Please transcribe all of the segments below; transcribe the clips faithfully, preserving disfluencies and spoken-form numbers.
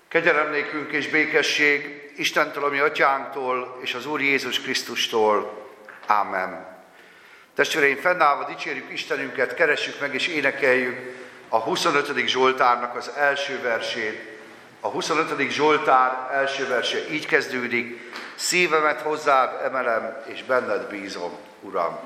Kegyelem nékünk és békesség Istentől, a mi atyánktól, és az Úr Jézus Krisztustól. Ámen. Testvéreim, fennállva dicsérjük Istenünket, keressük meg és énekeljük a huszonötödik Zsoltárnak az első versét. A huszonötödik Zsoltár első verse így kezdődik: szívemet hozzád emelem, és benned bízom, Uram.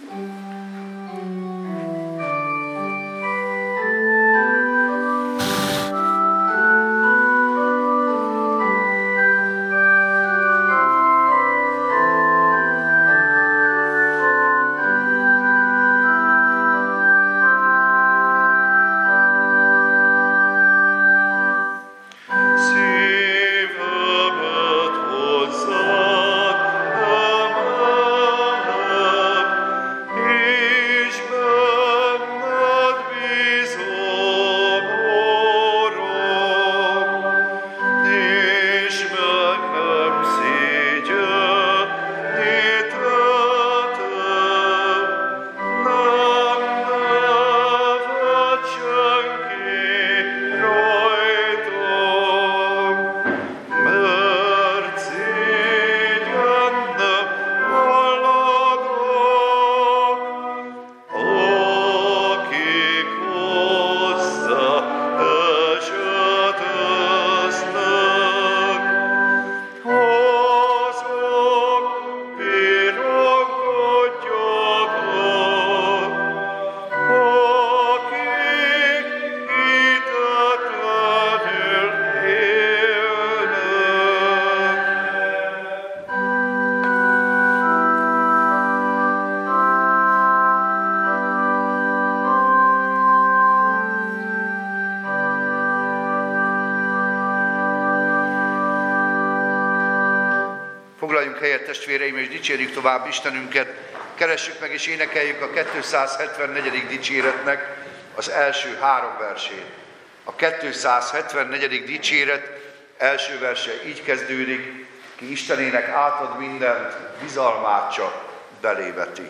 Foglaljunk helyet, testvéreim, és dicsérjük tovább Istenünket. Keressük meg és énekeljük a kétszázhetvennegyedik dicséretnek az első három versét. A kétszázhetvennegyedik dicséret első verse így kezdődik: ki Istenének átad mindent, bizalmát csak belé veti.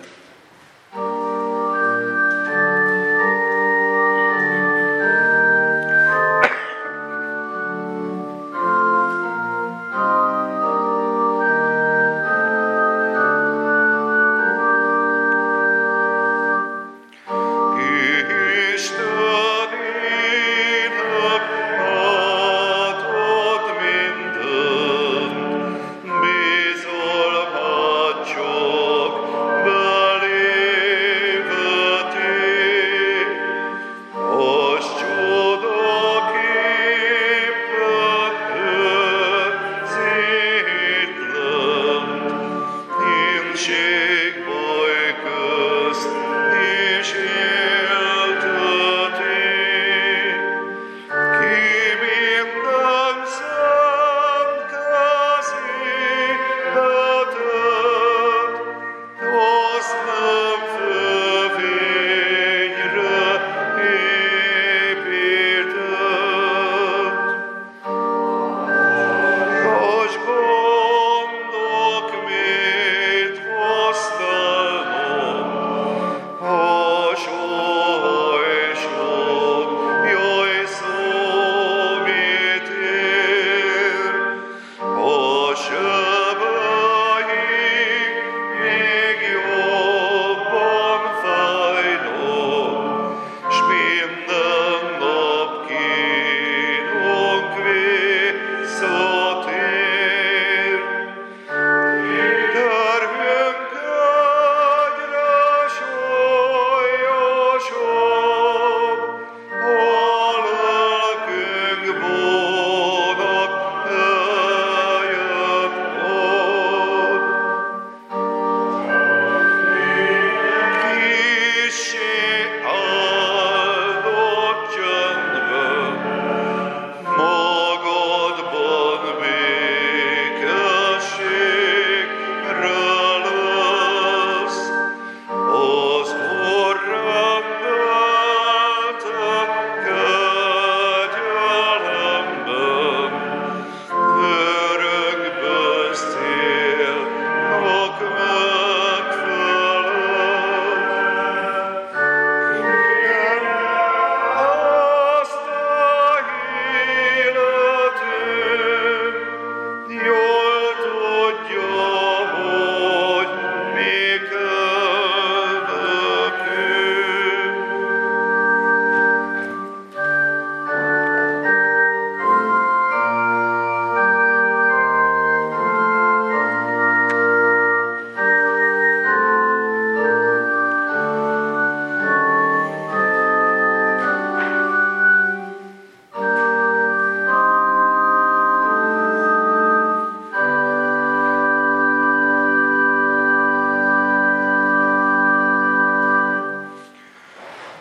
But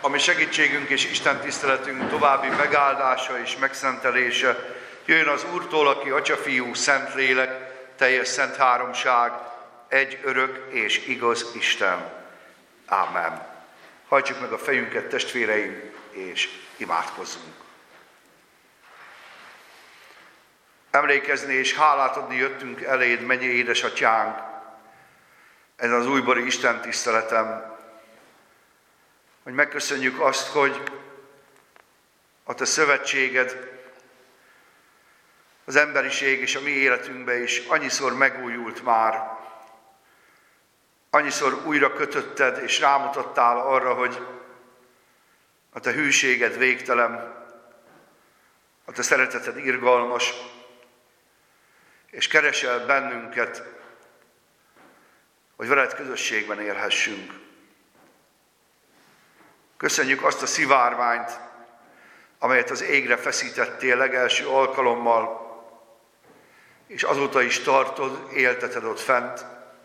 ami segítségünk és Isten tiszteletünk további megáldása és megszentelése jön az Úrtól, aki Atya, Fiú, Szentlélek, teljes szent háromság, egy örök és igaz Isten. Ámen. Hajtsuk meg a fejünket, testvéreim, és imádkozzunk. Emlékezni és hálát adni jöttünk eléd, mennyei édesatyánk, ez az újbori Isten tiszteletem, hogy megköszönjük azt, hogy a te szövetséged, az emberiség és a mi életünkben is annyiszor megújult már, annyiszor újra kötötted és rámutattál arra, hogy a te hűséged végtelen, a te szereteted irgalmas, és keresel bennünket, hogy veled közösségben élhessünk. Köszönjük azt a szivárványt, amelyet az égre feszítettél legelső alkalommal, és azóta is tartod, élteted ott fent,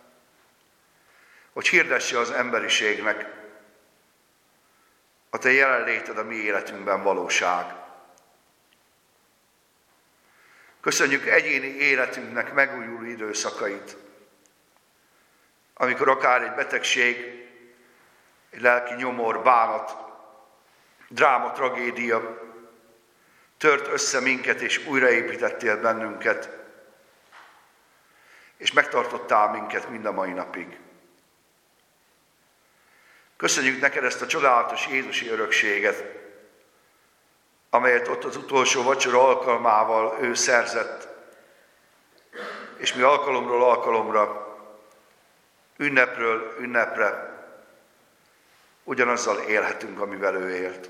hogy hirdesse az emberiségnek, a te jelenléted a mi életünkben valóság. Köszönjük egyéni életünknek megújuló időszakait, amikor akár egy betegség, egy lelki nyomor, bánat, dráma, tragédia tört össze minket, és újraépítettél bennünket, és megtartottál minket mind a mai napig. Köszönjük neked ezt a csodálatos Jézusi örökséget, amelyet ott az utolsó vacsora alkalmával ő szerzett, és mi alkalomról alkalomra, ünnepről ünnepre ugyanazzal élhetünk, amivel ő élt.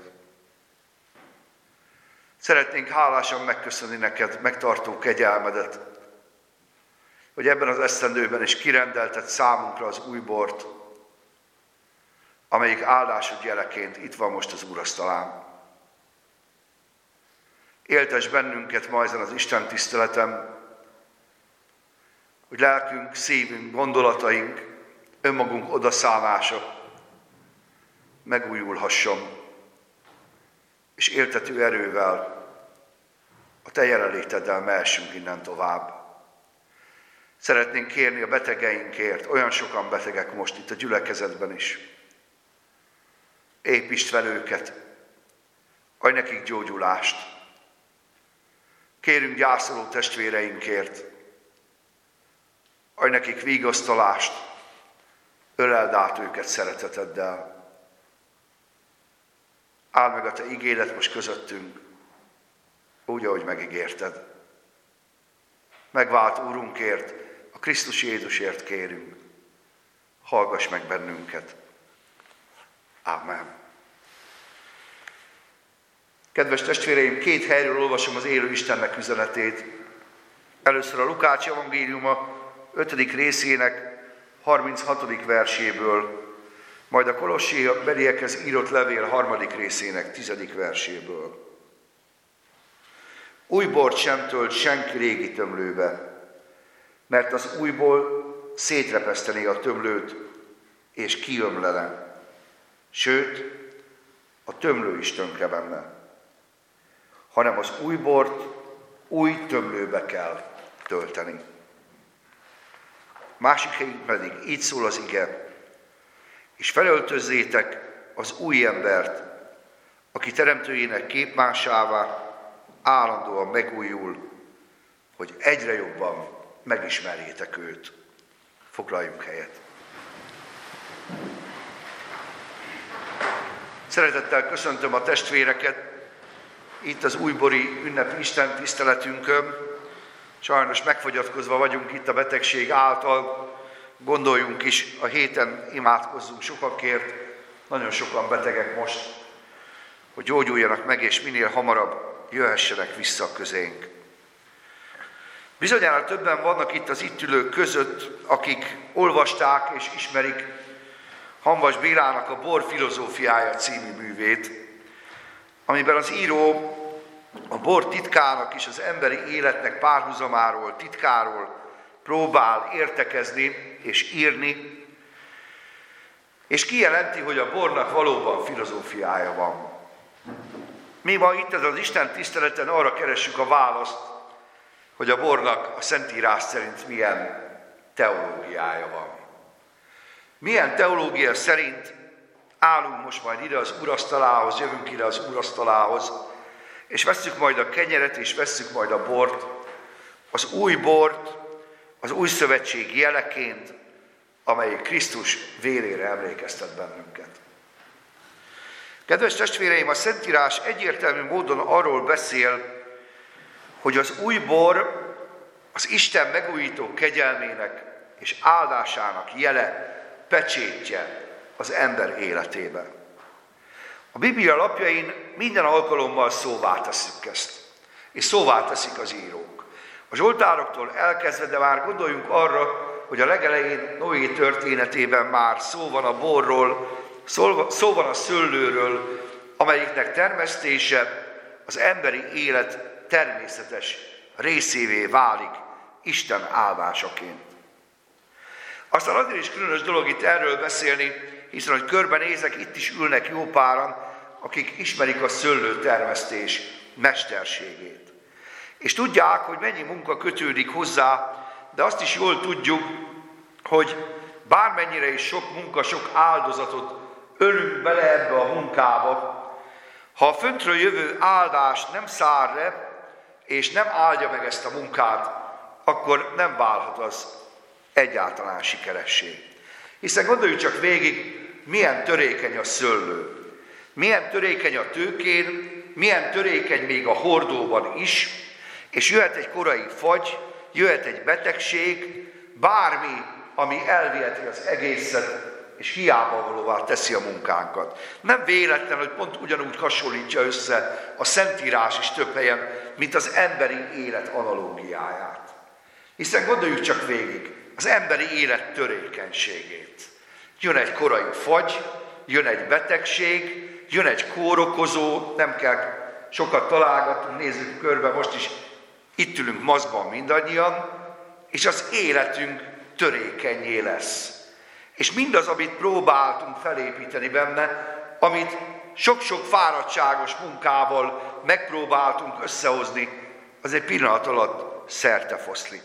Szeretnénk hálásan megköszönni neked megtartó kegyelmedet, hogy ebben az esztendőben is kirendelted számunkra az új bort, amelyik áldásod jeleként itt van most az úrasztalán. Éltess bennünket ma ezen az Isten tiszteletem, hogy lelkünk, szívünk, gondolataink, önmagunk odaszálllása megújulhasson, és éltető erővel, a te jelenléteddel mehessünk innen tovább. Szeretnénk kérni a betegeinkért, olyan sokan betegek most itt a gyülekezetben is. Építsd fel őket, adj nekik gyógyulást. Kérünk gyászoló testvéreinkért, adj nekik vigasztalást, öleld át őket szereteteddel. Áld meg a te igédet most közöttünk, úgy, ahogy megígérted. Megvált Úrunkért, a Krisztus Jézusért kérünk. Hallgass meg bennünket. Ámen. Kedves testvéreim, két helyről olvasom az élő Istennek üzenetét. Először a Lukács evangéliuma ötödik részének harminchatodik verséből, majd a Kolossébeliekhez írott levél harmadik részének tizedik verséből. Új bort sem tölt senki régi tömlőbe, mert az újból szétrepesztené a tömlőt, és kiömlene. Sőt, a tömlő is tönkre menne. Hanem az új bort új tömlőbe kell tölteni. Másik helyen pedig így szól az ige, és felöltözzétek az új embert, aki teremtőjének képmásává állandóan megújul, hogy egyre jobban megismerjétek őt. Foglaljunk helyet. Szeretettel köszöntöm a testvéreket itt az újbori ünnepi Isten tiszteletünkön. Sajnos megfogyatkozva vagyunk itt a betegség által. Gondoljunk is, a héten imádkozzunk sokakért, nagyon sokan betegek most, hogy gyógyuljanak meg, és minél hamarabb jöhessenek vissza közénk. Bizonyára többen vannak itt az itt ülők között, akik olvasták és ismerik Hamvas Bélának a Bor filozófiája című művét, amiben az író a bor titkának és az emberi életnek párhuzamáról, titkáról próbál értekezni és írni, és kijelenti, hogy a bornak valóban filozófiája van. Mi ma itt az Isten tiszteleten arra keressük a választ, hogy a bornak a Szentírás szerint milyen teológiája van. Milyen teológia szerint állunk most majd ide az úrasztalához, jövünk ide az úrasztalához, és vesszük majd a kenyeret, és vesszük majd a bort, az új bort, az új szövetség jeleként, amely Krisztus vérére emlékeztet bennünket. Kedves testvéreim, a Szentírás egyértelmű módon arról beszél, hogy az új bor az Isten megújító kegyelmének és áldásának jele, pecsétje az ember életébe. A Biblia lapjain minden alkalommal szóvá tesszük ezt, és szóvá teszik az írók. A Zsoltároktól elkezdve, de már gondoljunk arra, hogy a legelején Noé történetében már szó van a borról, szó van a szőlőről, amelyiknek termesztése az emberi élet természetes részévé válik Isten áldásaként. Aztán azért is különös dolog itt erről beszélni, hiszen, hogy körbenézek, itt is ülnek jó páran, akik ismerik a szőlőtermesztés mesterségét. És tudják, hogy mennyi munka kötődik hozzá, de azt is jól tudjuk, hogy bármennyire is sok munka, sok áldozatot ölünk bele ebbe a munkába, ha a föntről jövő áldás nem szár le, és nem áldja meg ezt a munkát, akkor nem válhat az egyáltalán sikeressé. Hiszen gondoljuk csak végig, milyen törékeny a szőlő, milyen törékeny a tőkén, milyen törékeny még a hordóban is, és jöhet egy korai fagy, jöhet egy betegség, bármi, ami elviheti az egészet, és hiába valóvá teszi a munkánkat. Nem véletlen, hogy pont ugyanúgy hasonlítja össze a Szentírás is több helyen, mint az emberi élet analógiáját. Hiszen gondoljuk csak végig az emberi élet törékenységét. Jön egy korai fagy, jön egy betegség, jön egy kórokozó, nem kell sokat találgatnunk, nézzük körbe, most is itt ülünk maszkban mindannyian, és az életünk törékenyé lesz. És mindaz, amit próbáltunk felépíteni benne, amit sok-sok fáradtságos munkával megpróbáltunk összehozni, az egy pillanat alatt szertefoszlik.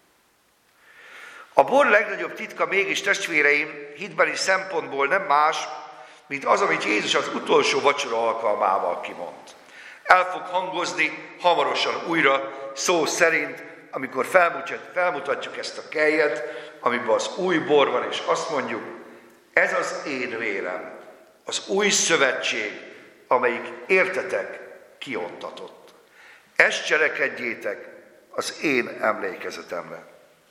A bor legnagyobb titka mégis, testvéreim, hitbeli szempontból nem más, mint az, amit Jézus az utolsó vacsora alkalmával kimond. El fog hangozni hamarosan újra szó szerint, amikor felmutatjuk ezt a kelyet, amiben az új bor van, és azt mondjuk, ez az én vérem, az új szövetség, amelyik értetek kiontatott. Ezt cselekedjétek az én emlékezetemre.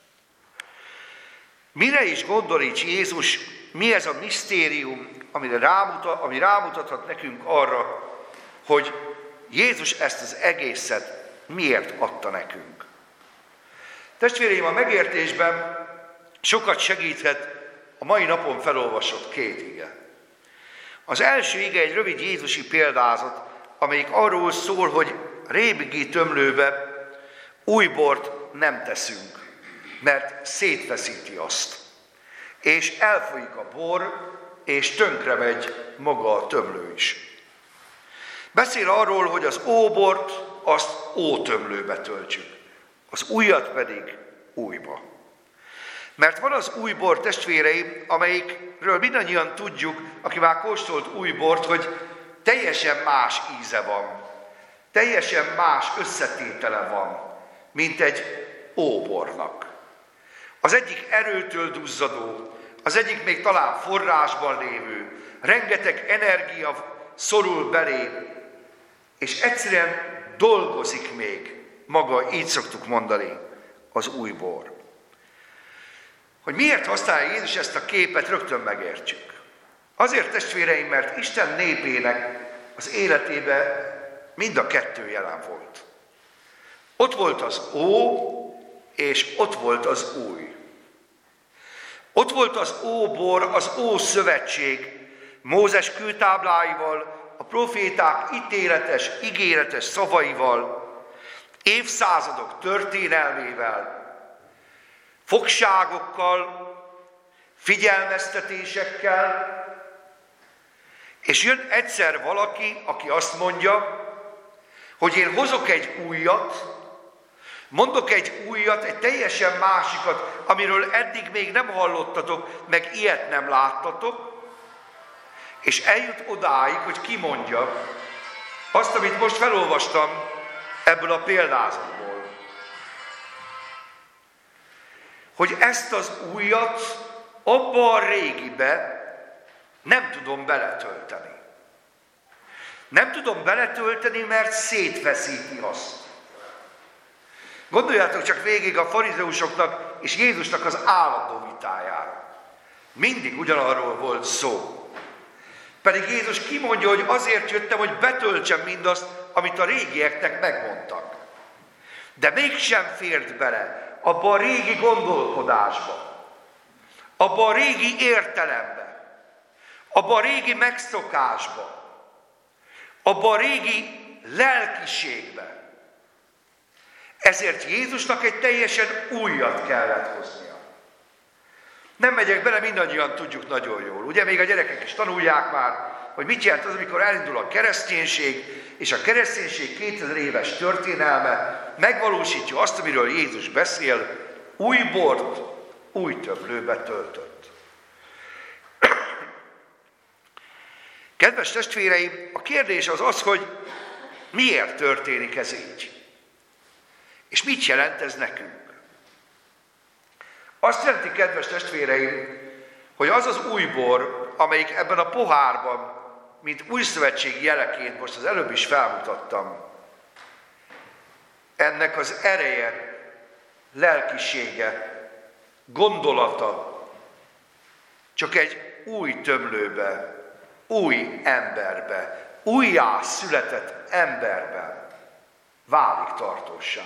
Mire is gondol így Jézus, mi ez a misztérium, amire rámutat, ami rámutathat nekünk arra, hogy Jézus ezt az egészet miért adta nekünk. Testvéreim, a megértésben sokat segíthet a mai napon felolvasott két ige. Az első ige egy rövid jézusi példázat, amelyik arról szól, hogy rébigi tömlőbe új bort nem teszünk, mert szétfeszíti azt. És elfolyik a bor, és tönkre megy maga a tömlő is. Beszél arról, hogy az óbort azt ótömlőbe töltsük, az újat pedig újba. Mert van az új bor, testvéreim, amelyikről mindannyian tudjuk, aki már kóstolt új bort, hogy teljesen más íze van, teljesen más összetétele van, mint egy óbornak. Az egyik erőtől duzzadó, az egyik még talán forrásban lévő, rengeteg energia szorul belé, és egyszerűen dolgozik még maga, így szoktuk mondani, az új bor. Hogy miért használja Jézus ezt a képet, rögtön megértsük. Azért, testvéreim, mert Isten népének az életében mind a kettő jelen volt. Ott volt az ó, és ott volt az új. Ott volt az óbor, az ószövetség, Mózes kőtábláival, a proféták ítéletes, ígéretes szavaival, évszázadok történelmével, fogságokkal, figyelmeztetésekkel, és jön egyszer valaki, aki azt mondja, hogy én hozok egy újat, mondok egy újat, egy teljesen másikat, amiről eddig még nem hallottatok, meg ilyet nem láttatok, és eljut odáig, hogy kimondja azt, amit most felolvastam ebből a példázatból. Hogy ezt az újat abba a régibe nem tudom beletölteni. Nem tudom beletölteni, mert szétveszíti azt. Gondoljátok csak végig a farizeusoknak és Jézusnak az állandó vitájára. Mindig ugyanarról volt szó. Pedig Jézus kimondja, hogy azért jöttem, hogy betöltsem mindazt, amit a régieknek megmondtak. De mégsem fért bele abba a régi gondolkodásba, abba a régi értelembe, abba a régi megszokásba, abba a régi lelkiségbe. Ezért Jézusnak egy teljesen újat kellett hoznia. Nem megyek bele, mindannyian tudjuk nagyon jól. Ugye még a gyerekek is tanulják már, hogy mit jelent az, amikor elindul a kereszténység, és a kereszténység kétezer éves történelme megvalósítja azt, amiről Jézus beszél, új bort, új tömlőbe töltött. Kedves testvéreim, a kérdés az az, hogy miért történik ez így? És mit jelent ez nekünk? Azt jelenti, kedves testvéreim, hogy az az új bor, amelyik ebben a pohárban, mint új szövetség jeleként most az előbb is felmutattam, ennek az ereje, lelkisége, gondolata csak egy új tömlőbe, új emberbe, újjá született emberben válik tartóssá.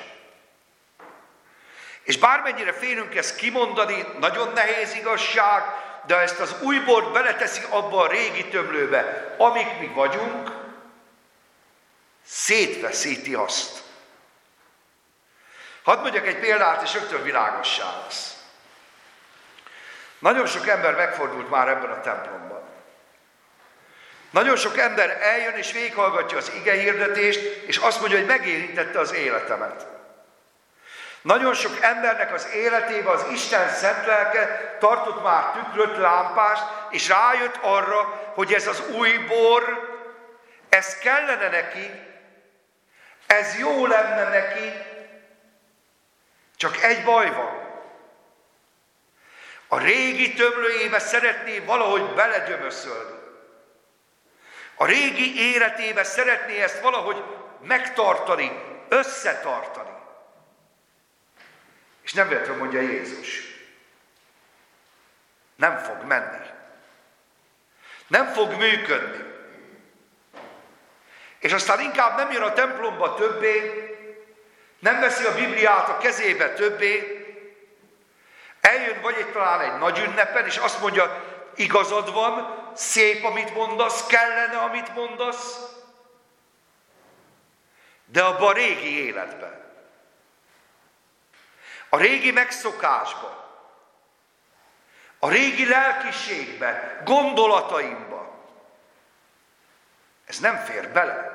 És bármennyire félünk ezt kimondani, nagyon nehéz igazság, de ezt az új bort beleteszi abba a régi tömlőbe, amik mi vagyunk, szétveszíti azt. Hadd mondjak egy példát, és rögtön világossá lesz. Nagyon sok ember megfordult már ebben a templomban. Nagyon sok ember eljön és végighallgatja az igehirdetést, és azt mondja, hogy megérintette az életemet. Nagyon sok embernek az életébe az Isten szent lelke tartott már tükröt, lámpást, és rájött arra, hogy ez az új bor, ez kellene neki, ez jó lenne neki, csak egy baj van. A régi tömlőjébe szeretné valahogy belegyömöszölni. A régi életébe szeretné ezt valahogy megtartani, összetartani. És nem véletlenül mondja Jézus. Nem fog menni. Nem fog működni. És aztán inkább nem jön a templomba többé, nem veszi a Bibliát a kezébe többé, eljön vagy egy, talán egy nagy ünnepen, és azt mondja, igazad van, szép, amit mondasz, kellene, amit mondasz, de abban a régi életben, a régi megszokásba, a régi lelkiségbe, gondolataimba, ez nem fér bele.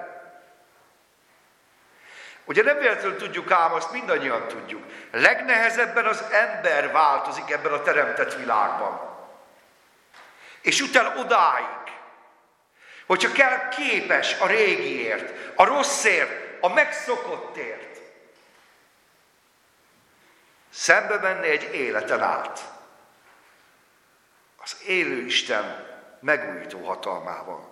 Ugye nem véletlenül tudjuk ám, azt mindannyian tudjuk. Legnehezebben az ember változik ebben a teremtett világban. És utána odáig, hogyha kell képes a régiért, a rosszért, a megszokottért, szembe menni egy életen át. Az élő Isten megújító hatalmával.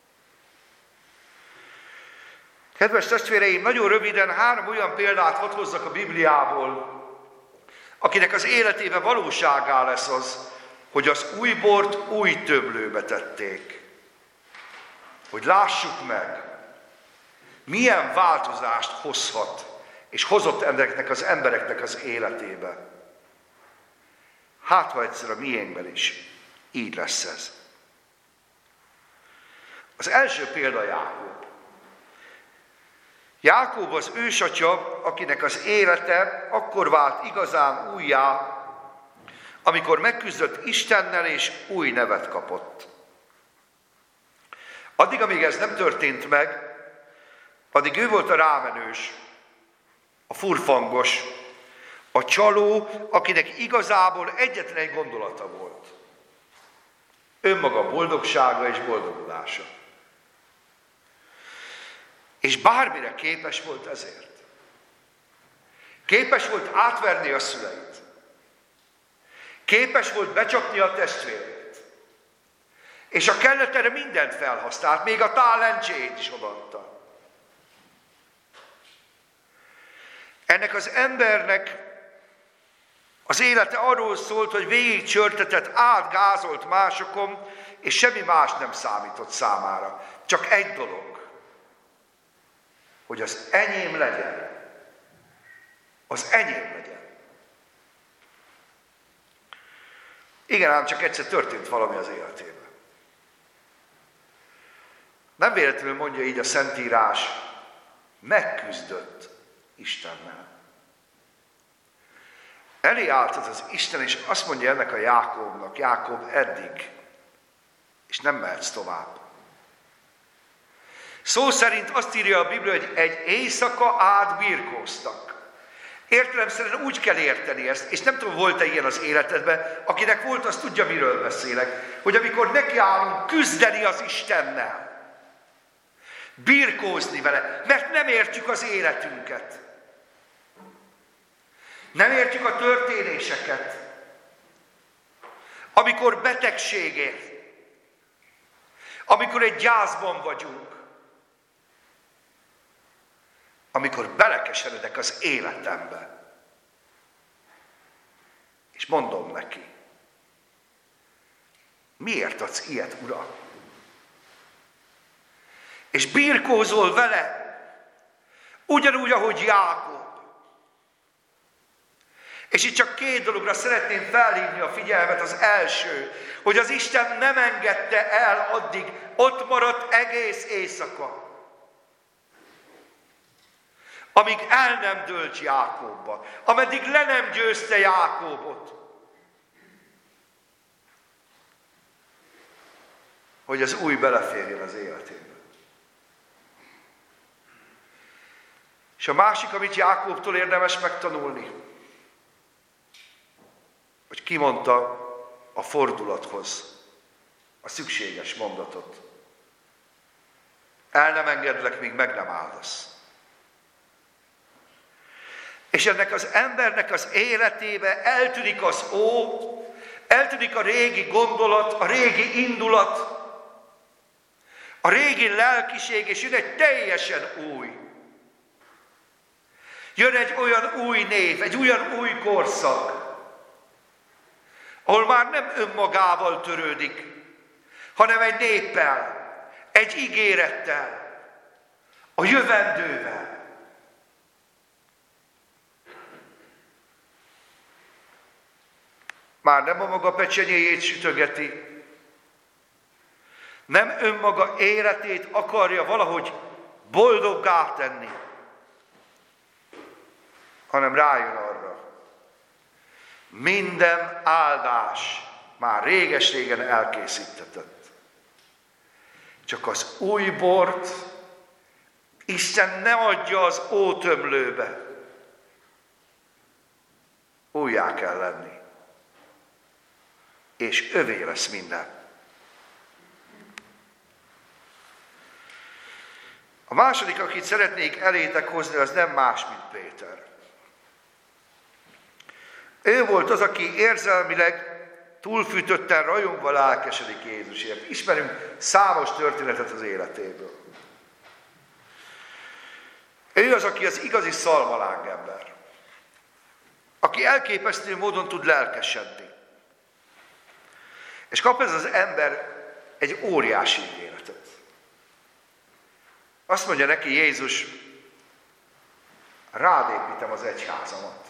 Kedves testvéreim, nagyon röviden három olyan példát hadd hozzak a Bibliából, akinek az életében valóságá lesz az, hogy az új bort új tömlőbe tették. Hogy lássuk meg, milyen változást hozhat, és hozott ennek az embereknek az életébe. Hát, ha egyszer a miénkben is így lesz ez. Az első példa Jákob. Jákob az ősatya, akinek az élete akkor vált igazán újjá, amikor megküzdött Istennel és új nevet kapott. Addig, amíg ez nem történt meg, addig ő volt a rámenős, a furfangos, a csaló, akinek igazából egyetlen egy gondolata volt. Önmaga boldogsága és boldogulása. És bármire képes volt ezért. Képes volt átverni a szüleit. Képes volt becsapni a testvérét. És a kellett erre mindent felhasznált, még a tálencsét is odaadta. Ennek az embernek az élete arról szólt, hogy végig csörtetett, átgázolt másokon, és semmi más nem számított számára. Csak egy dolog, hogy az enyém legyen. Az enyém legyen. Igen, ám csak egyszer történt valami az életében. Nem véletlenül mondja így a Szentírás, megküzdött Istennel. Elé állt az, az Isten, és azt mondja ennek a Jákobnak, Jákob, eddig, és nem mehetsz tovább. Szó szerint azt írja a Biblia, hogy egy éjszaka át birkóztak. Értelemszerűen úgy kell érteni ezt, és nem tudom, volt-e ilyen az életedben, akinek volt, az tudja, miről beszélek, hogy amikor nekiállunk küzdeni az Istennel, birkózni vele, mert nem értjük az életünket. Nem értjük a történéseket. Amikor betegség ér, amikor egy gyászban vagyunk, amikor belekeseredek az életembe, és mondom neki, miért adsz ilyet, Uram? És birkózol vele, ugyanúgy, ahogy Jákob. És itt csak két dologra szeretném felhívni a figyelmet. Az első, hogy az Isten nem engedte el addig, ott maradt egész éjszaka, amíg el nem dőlt Jákobba, ameddig le nem győzte Jákobot, hogy az új beleférjen az életébe. És a másik, amit Jákobtól érdemes megtanulni, hogy kimondta a fordulathoz a szükséges mondatot. El nem engedlek, míg meg nem áldasz. És ennek az embernek az életébe eltűnik az ó, eltűnik a régi gondolat, a régi indulat, a régi lelkiség, és jön egy teljesen új. Jön egy olyan új név, egy olyan új korszak, ahol már nem önmagával törődik, hanem egy néppel, egy ígérettel, a jövendővel. Már nem a maga pecsenyéjét sütögeti, nem önmaga életét akarja valahogy boldoggá tenni, hanem rájön arra, minden áldás már réges-régen elkészítetett. Csak az új bort Isten ne adja az ótömlőbe. Újjá kell lenni. És övé lesz minden. A második, akit szeretnék elétek hozni, az nem más, mint Péter. Ő volt az, aki érzelmileg túlfűtötten, rajongva lelkesedik Jézusért. Ismerünk számos történetet az életéből. Ő az, aki az igazi szalmaláng ember. Aki elképesztő módon tud lelkesedni. És kap ez az ember egy óriási ígéretet. Azt mondja neki Jézus, rád építem az egyházamat.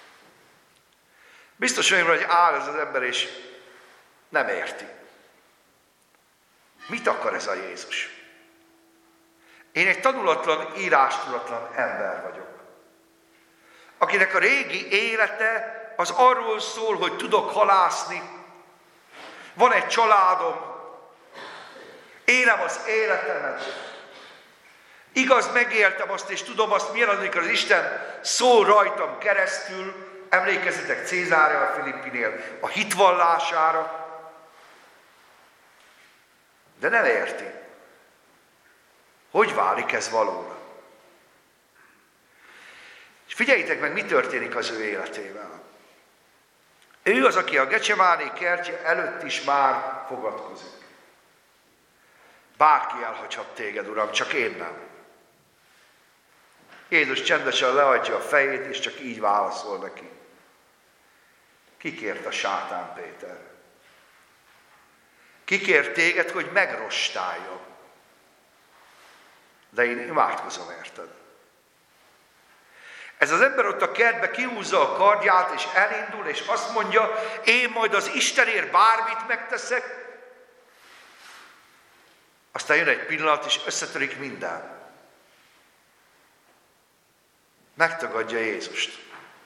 Biztos olyan, hogy áll ez az ember, és nem érti. Mit akar ez a Jézus? Én egy tanulatlan, írástudatlan ember vagyok, akinek a régi élete az arról szól, hogy tudok halászni, van egy családom, élem az életemet. Igaz, megéltem azt, és tudom azt, milyen az, amikor az Isten szól rajtam keresztül, emlékezzetek Cézárja a Filippinél, a hitvallására, de nem érti. Hogy válik ez valóra? És figyeljétek meg, mi történik az ő életével. Ő az, aki a Gecsemáné kertje előtt is már fogadkozik. Bárki elhagyhat téged, Uram, csak én nem. Jézus csendesen lehajtja a fejét, és csak így válaszol neki. Kikért a sátán, Péter? Kikért téged, hogy megrostáljam. De én imádkozom, érted? Ez az ember ott a kertbe kihúzza a kardját, és elindul, és azt mondja, én majd az Istenért bármit megteszek. Aztán jön egy pillanat, és összetörik minden. Megtagadja Jézust.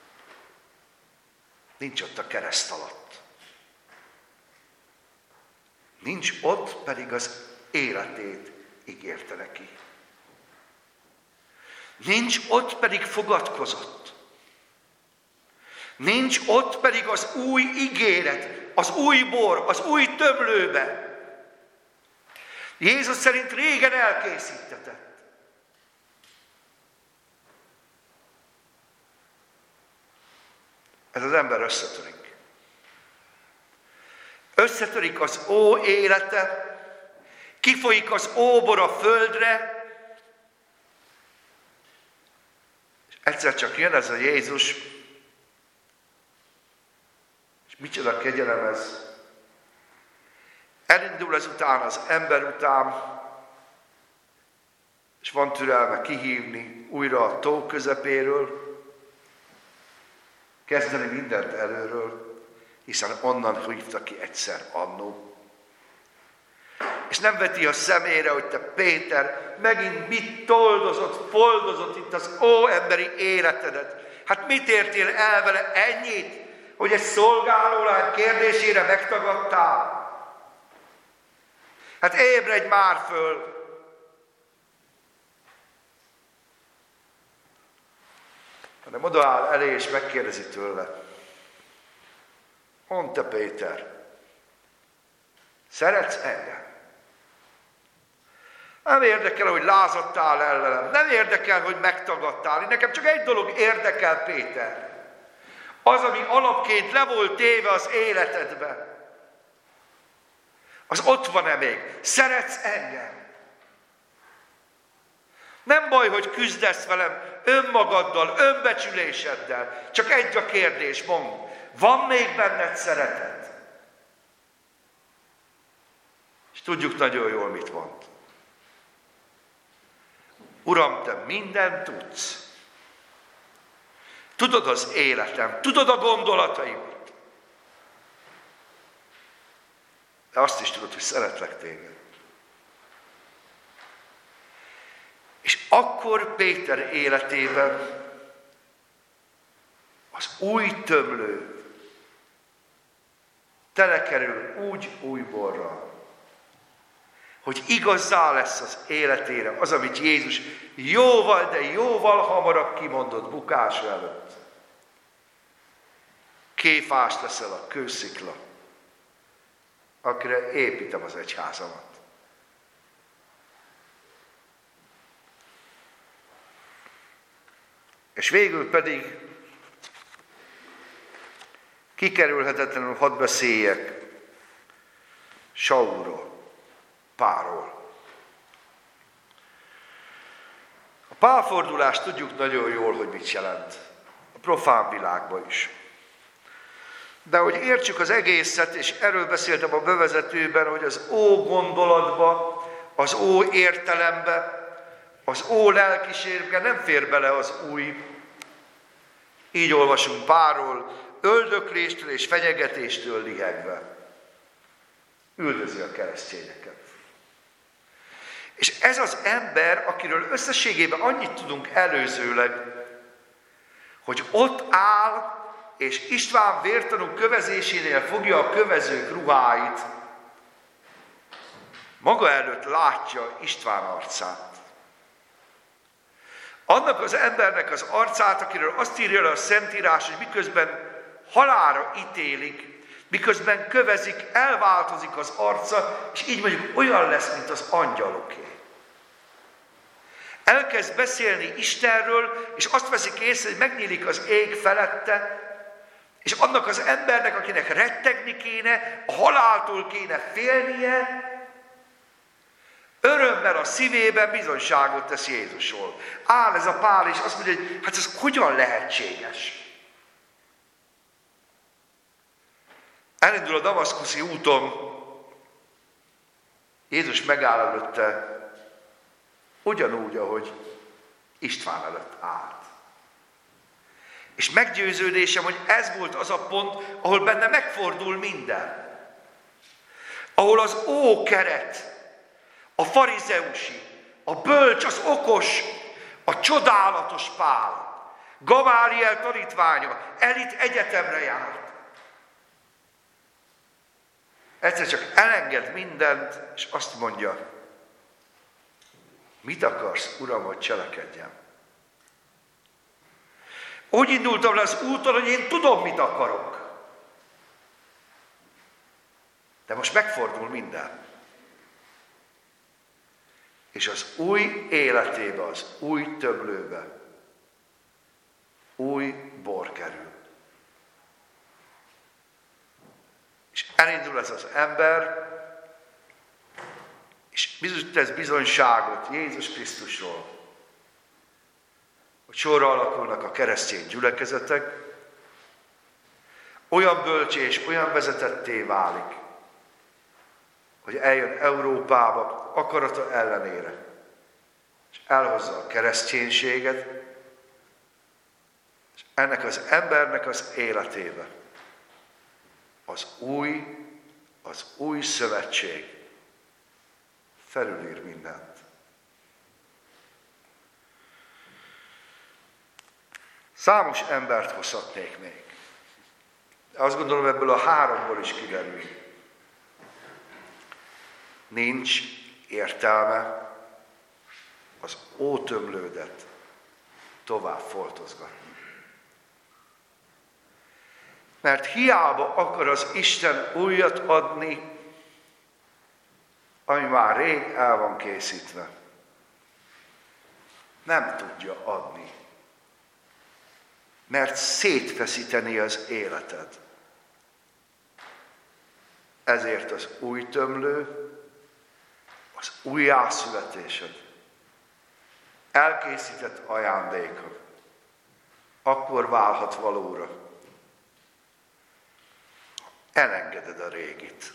Nincs ott a kereszt alatt. Nincs ott, pedig az életét ígérte neki. Nincs ott, pedig fogadkozott. Nincs ott, pedig az új ígéret, az új bor, az új tömlőbe. Jézus szerint régen elkészítetett. Ez az ember összetörik. Összetörik az ó élete, kifolyik az óbor a földre, és egyszer csak jön ez a Jézus, és micsoda kegyelem ez. Elindul ezután az ember után, és van türelme kihívni újra a tó közepéről, kezdeni mindent előről, hiszen onnan hívta ki egyszer annó. És nem veti a szemére, hogy te Péter megint mit toldozott, foldozott itt az ó emberi életedet. Hát mit értél el vele ennyit, hogy egy szolgálólány kérdésére megtagadtál? Hát ébredj már föl! Hanem odaáll elé és megkérdezi tőle. Mondd te, Péter, szeretsz engem? Nem érdekel, hogy lázadtál ellenem, nem érdekel, hogy megtagadtál. Nekem csak egy dolog érdekel, Péter. Az, ami alapként le volt téve az életedbe. Az ott van-e még? Szeretsz engem? Nem baj, hogy küzdesz velem önmagaddal, önbecsüléseddel. Csak egy a kérdés, mondd. Van még benned szeretet? És tudjuk nagyon jól, mit mond. Uram, te mindent tudsz. Tudod az életem, tudod a gondolataimat. De azt is tudod, hogy szeretlek téged. És akkor Péter életében az új tömlő telekerül úgy új borral, hogy igazzá lesz az életére az, amit Jézus jóval, de jóval hamarabb kimondott bukása előtt. Kéfás leszel a kőszikla, akire építem az egyházamat. És végül pedig kikerülhetetlenül hadd beszéljek Saulról, Pálról. A pálfordulást tudjuk nagyon jól, hogy mit jelent. A profán világban is. De hogy értsük az egészet, és erről beszéltem a bevezetőben, hogy az ó gondolatba, az ó értelembe, az ó lelkisérbe nem fér bele az új. Így olvasunk Pálról, öldökléstől és fenyegetéstől lihegve. Üldözi a keresztényeket. És ez az ember, akiről összességében annyit tudunk előzőleg, hogy ott áll, és István vértanú kövezésénél fogja a kövezők ruháit, maga előtt látja István arcát. Annak az embernek az arcát, akiről azt írja le a Szentírás, hogy miközben halálra ítélik, miközben kövezik, elváltozik az arca, és így mondjuk olyan lesz, mint az angyaloké. Elkezd beszélni Istenről, és azt veszik észre, hogy megnyílik az ég felette, és annak az embernek, akinek rettegni kéne, a haláltól kéne félnie, örömmel a szívében bizonyságot tesz Jézusról. Áll ez a Pál, és azt mondja, hogy hát ez hogyan lehetséges? Elindul a damaszkuszi úton, Jézus megáll előtte, ugyanúgy, ahogy István előtt állt. És meggyőződésem, hogy ez volt az a pont, ahol benne megfordul minden. Ahol az ókeret, a farizeusi, a bölcs, az okos, a csodálatos Pál, Gamáliel tanítványa, elit egyetemre járt. Egyszer csak elenged mindent, és azt mondja, mit akarsz, Uram, hogy cselekedjem? Úgy indultam le az úton, hogy én tudom, mit akarok. De most megfordul minden. És az új életébe, az új töblőbe új bor kerül. És elindul ez az ember, és tesz bizonyságot Jézus Krisztusról, hogy sorra alakulnak a keresztény gyülekezetek, olyan bölcsé és olyan vezetetté válik, hogy eljön Európába akarata ellenére, és elhozza a kereszténységet, és ennek az embernek az életébe az új, az új szövetség felülír mindent. Számos embert hozhatnék még. De azt gondolom, ebből a háromból is kiderül. Nincs értelme az ótömlődet tovább foltozgatni. Mert hiába akar az Isten újat adni, ami már rég el van készítve. Nem tudja adni. Mert szétfeszíteni az életed. Ezért az új tömlő, az újjászületésed, elkészített ajándéka, akkor válhat valóra. Elengeded a régit.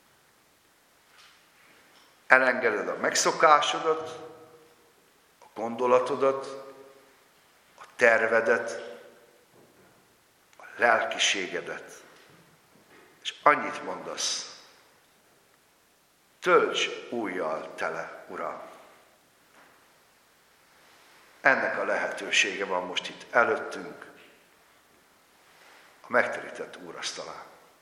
Elengeded a megszokásodat, a gondolatodat, a tervedet, a lelkiségedet. És annyit mondasz, tölts újjal tele, Uram. Ennek a lehetősége van most itt előttünk, a megterített úrasztalán.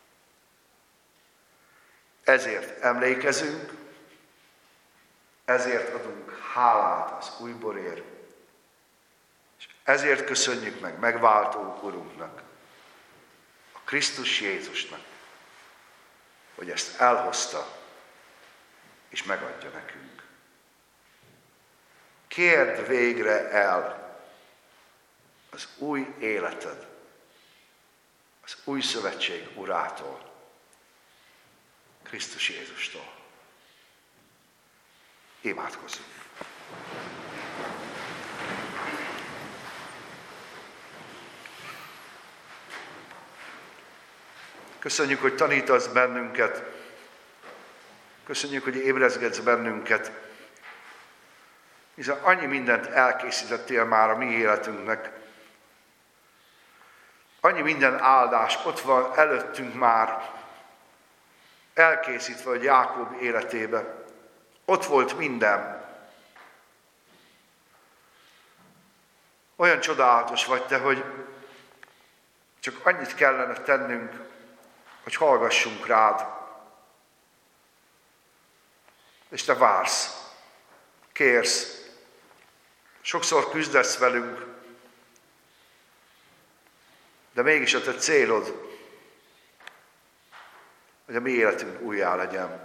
Ezért emlékezünk, ezért adunk hálát az új borért, és ezért köszönjük meg megváltó Urunknak, a Krisztus Jézusnak, hogy ezt elhozta, és megadja nekünk. Kérd végre el az új életed, az új szövetség Urától, Krisztus Jézustól. Imádkozzunk! Köszönjük, hogy tanítasz bennünket, köszönjük, hogy ébrezgetsz bennünket, hiszen annyi mindent elkészítettél már a mi életünknek. Annyi minden áldás ott van előttünk már, elkészítve a Jákob életébe. Ott volt minden. Olyan csodálatos vagy te, hogy Csak annyit kellene tennünk, hogy hallgassunk rád. És te vársz, kérsz, sokszor küzdesz velünk, de mégis a te célod, hogy a mi életünk újjá legyen.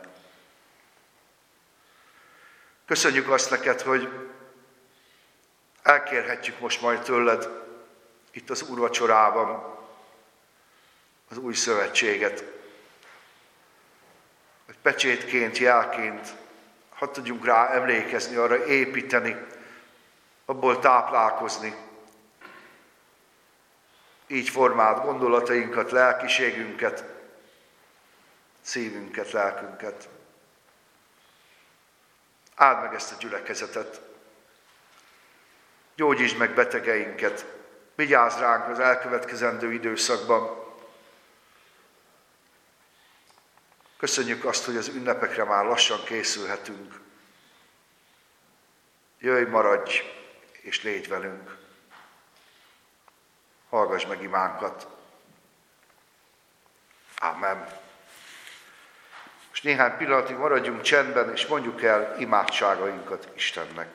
Köszönjük azt neked, hogy elkérhetjük most majd tőled itt az úrvacsorában az új szövetséget, hogy pecsétként, jelként, hadd tudjunk rá emlékezni, arra építeni, abból táplálkozni. Így formáld gondolatainkat, lelkiségünket, szívünket, lelkünket. Áld meg ezt a gyülekezetet. Gyógyítsd meg betegeinket. Vigyázz ránk az elkövetkezendő időszakban. Köszönjük azt, hogy az ünnepekre már lassan készülhetünk. Jöjj, maradj, és légy velünk. Hallgass meg imánkat. Amen. Most néhány pillanatig maradjunk csendben, és mondjuk el imádságainkat Istennek.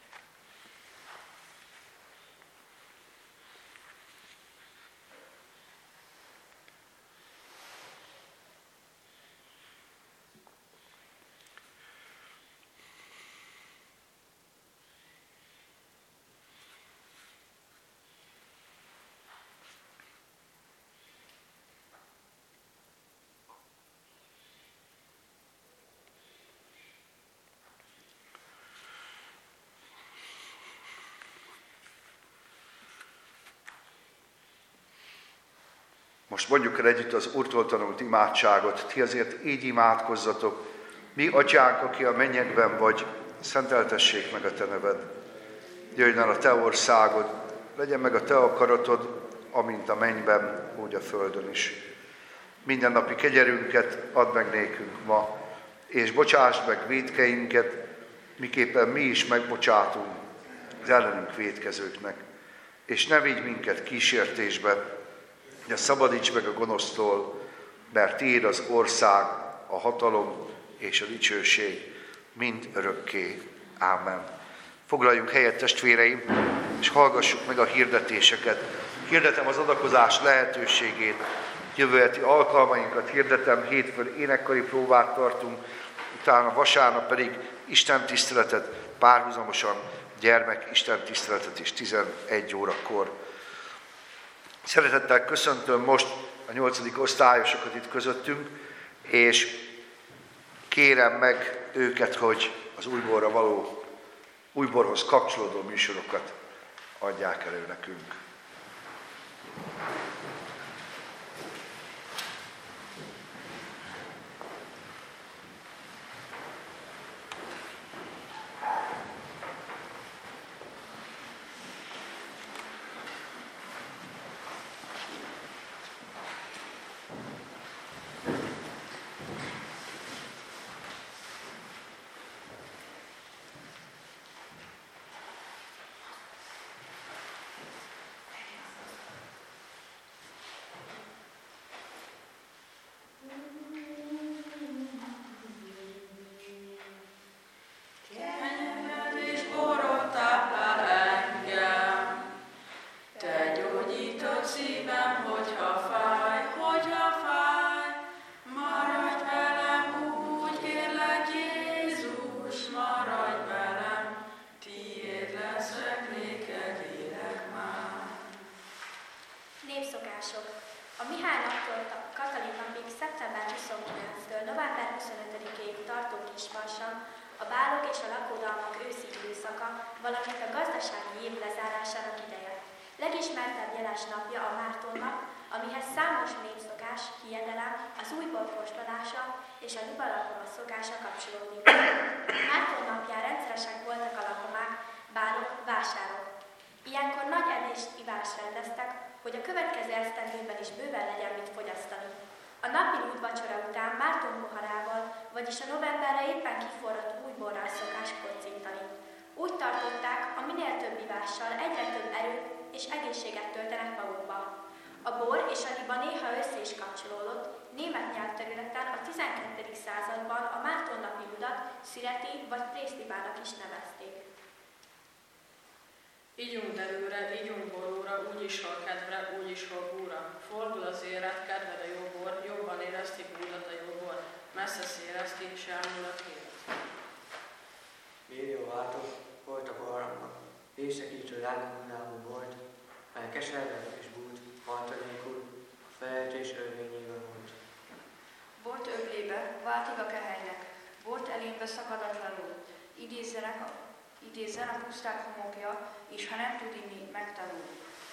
Most mondjuk el együtt az Úrtól tanult imádságot, ti azért így imádkozzatok. Mi, Atyánk, aki a mennyekben vagy, szenteltessék meg a te neved. Jöjjön el a te országod, legyen meg a te akaratod, amint a mennyben, úgy a földön is. Mindennapi kegyerünket add meg nékünk ma, és bocsásd meg vétkeinket, miképpen mi is megbocsátunk az ellenünk vétkezőknek. És ne vigy minket kísértésbe, de szabadíts meg a gonosztól, mert tiéd az ország, a hatalom és a dicsőség mind örökké. Ámen. Foglaljunk helyet, testvéreim, és hallgassuk meg a hirdetéseket. Hirdetem az adakozás lehetőségét, jövő heti alkalmainkat hirdetem, hétfőn énekkari próbát tartunk, utána vasárnap pedig istentiszteletet, párhuzamosan gyermek istentiszteletet is tizenegy órakor. Szeretettel köszöntöm most a nyolcadik osztályosokat itt közöttünk, és kérem meg őket, hogy az újborra való, újborhoz kapcsolódó műsorokat adják elő nekünk. Hogy a következő esztendőben is bőven legyen mit fogyasztani. A napi útvacsora után Márton poharával, vagyis a novemberre éppen kiforrott újborral szokás kocintani. Úgy tartották, a minél több ivással egyre több erőt és egészséget töltenek magukba. A bor és a liba néha össze is kapcsolódott, német nyelvterületen a tizenkettedik században a Mártonnapi ludat szüreti vagy prészlibának is nevezték. Ígyunk derűre, ígyunk borúra, úgyis hal kedvre, úgyis hal búra. Fordul az élet, kedved a jó bor, jobban érezti búdat a jó bor. Messze szérezti, s elmúl a kélet. Millió váltó volt a barlangnak, éjszakítő lángulnámú volt, mely keserved és bújt, haltalékul, a felejtés örvényében volt. Bort öblébe, váltig a kehelynek, bort elénbe szakadatlanul, idézzenek a, idézzen a puszták homokja, és ha nem tud inni, megtanul.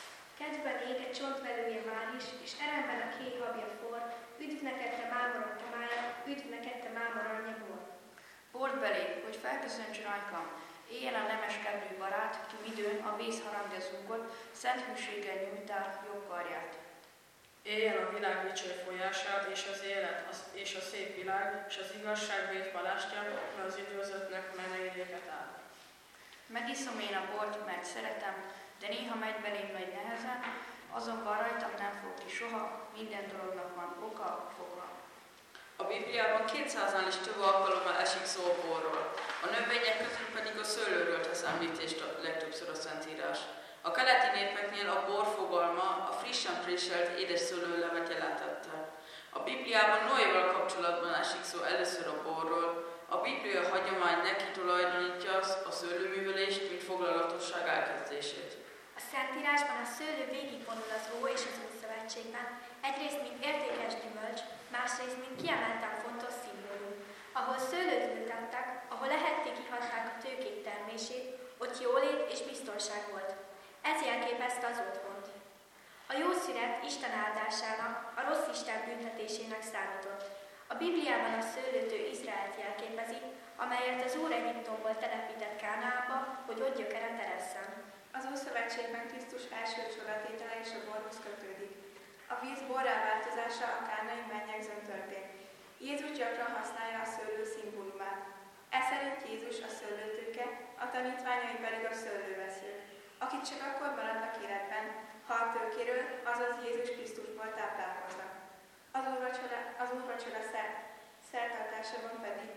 Kedben ég egy csontvelője már is, és eremben a kék habja for, üdv neked te mámoron tomája, üdv neked te mámor anyja bor. Bort belé, hogy felköszöntsön ajkam, éljen a nemes kedvű barát, ki midőn a vész harangja zúgott, szent hűséggel nyújtál jobb karját. Éljen a világ dicső folyását, és az élet, az, és a szép világ, és az igazság vét palástja, mert az időzöttnek menedéket áll. Megiszom én a bort, mert szeretem, de néha megy belém nagy nehezen, azonban rajtam nem fog ki soha, minden dolognak van oka, foga. A Bibliában kétszáznál is több alkalommal esik szó a borról. A növények közül pedig a szőlőről tesz említést a legtöbbször a Szentírás. A keleti népeknél a bor fogalma a frissen préselt édes szőlőlevet jelentette. A Bibliában Noéval kapcsolatban esik szó először a borról. A Biblia hagyomány neki tulajdonítja a szőlőművelést, mint foglalatosság elkezdését. A Szentírásban a szőlő végigvonul az Ó és az Ószövetségben, egyrészt mint értékes gyümölcs, másrészt mint kiemelten fontos szimbólum. Ahol szőlőt ültettek, ahol ehették ihatták a tőkék termését, ott jólét és biztonság volt. Ez jelképezte az otthont. A jó szünet Isten áldásának, a rossz Isten büntetésének számított. A Bibliában a szőlőtő Izraelt jelképezi, amelyet az Úr Egyiptomból telepített Kánaánba, hogy ott gyökere teresszen. Az Ószövetségben Krisztus első csodatétele és a borhoz kötődik. A víz borrá változása a kánai mennyegzőn történt. Jézus gyakran használja a szőlő szimbólumát. Ez szerint Jézus a szőlőtőke, a tanítványai pedig a szőlőveszők, akik csak akkor maradnak életben, ha a tőkéről, azaz Jézus Krisztusból táplálkoznak. Az úrvacsora, az úrvacsora szert, szertartásában pedig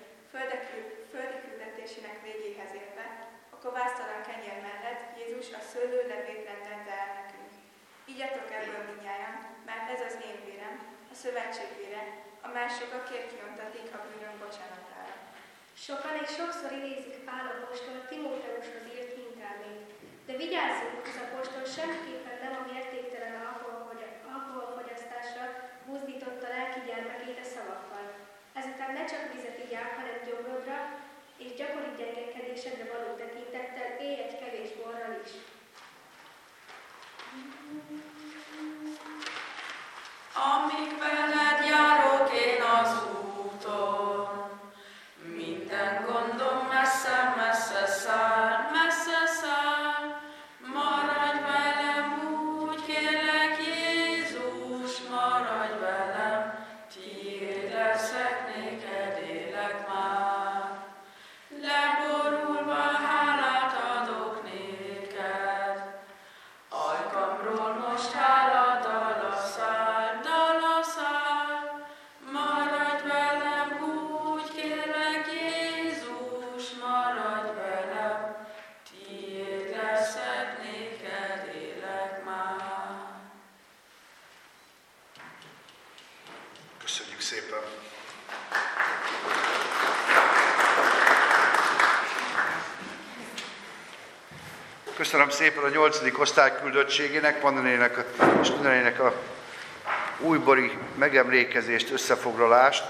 földi küldetésének végéhez érve, a kovásztalan kenyér mellett Jézus a szőlő levét rendette el nekünk. Igyatok ebből mindnyájan, mert ez az én vérem, a szövetség vére, amely sokakért kiontatik a bűnök bocsánatára. Sokan és sokszor idézik Pál apostol Timóteushoz írt intelmét, de vigyázzunk, az apostol semmiképpen nem a mértéktelen alkoholfogyasztásra buzdította lelki gyermekét a szavakkal. Ezután ne csak vizet igyál, hanem gyomrodra és gyakori gyengekedésedre való tekintettel élj egy kevés borral is. Amíg veled járok én az úton, minden gondom messze-messze száll, messze száll. Maradj velem úgy, kérlek Jézus, maradj velem, tiéd leszek, néked élek már. Leborulva hálát adok néked, ajkamról most hála dala száll, dala száll. Maradj velem úgy, kérlek Jézus, maradj velem, tiéd leszek, néked élek már. Köszönjük szépen! Köszönöm szépen a nyolcadik osztály küldöttségének, Pannenének és Tünelének a újbori megemlékezést, összefoglalást.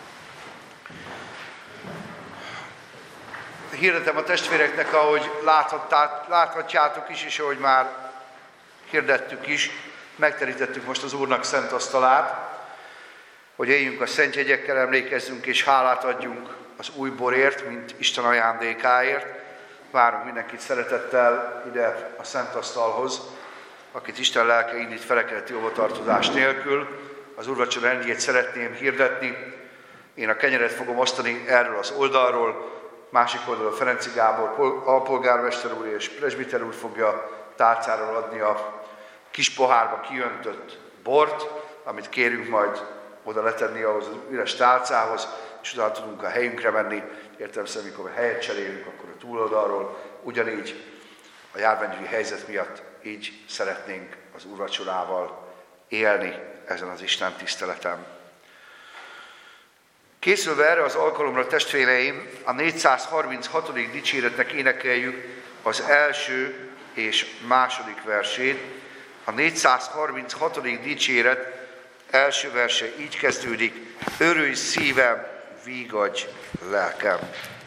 Hirdetem a testvéreknek, ahogy láthatjátok is, és ahogy már hirdettük is, megterítettük most az Úrnak szent asztalát, hogy éljünk a szent jegyekkel, emlékezzünk és hálát adjunk az új borért, mint Isten ajándékáért. Várunk mindenkit szeretettel ide a szent asztalhoz, akit Isten lelke indít felekeleti jóvatartozás nélkül. Az úrvacsora rendjét szeretném hirdetni. Én a kenyeret fogom osztani erről az oldalról, másik oldalról Ferenci Gábor alpolgármester úr és presbiter úr fogja tálcáról adni a kis pohárba kiöntött bort, amit kérünk majd oda letenni ahhoz az üres tálcához, és utána tudunk a helyünkre menni. Értelemszerűen, amikor a helyet cserélünk, akkor a túloldalról. Ugyanígy a járványügyi helyzet miatt így szeretnénk az úrvacsorával élni ezen az Isten tiszteleten. Készülve erre az alkalomra, testvéreim, a négyszázharminchatodik dicséretnek énekeljük az első és második versét. A négyszázharminchatodik dicséret első verse így kezdődik: örülj szívem, vígadj lelkem.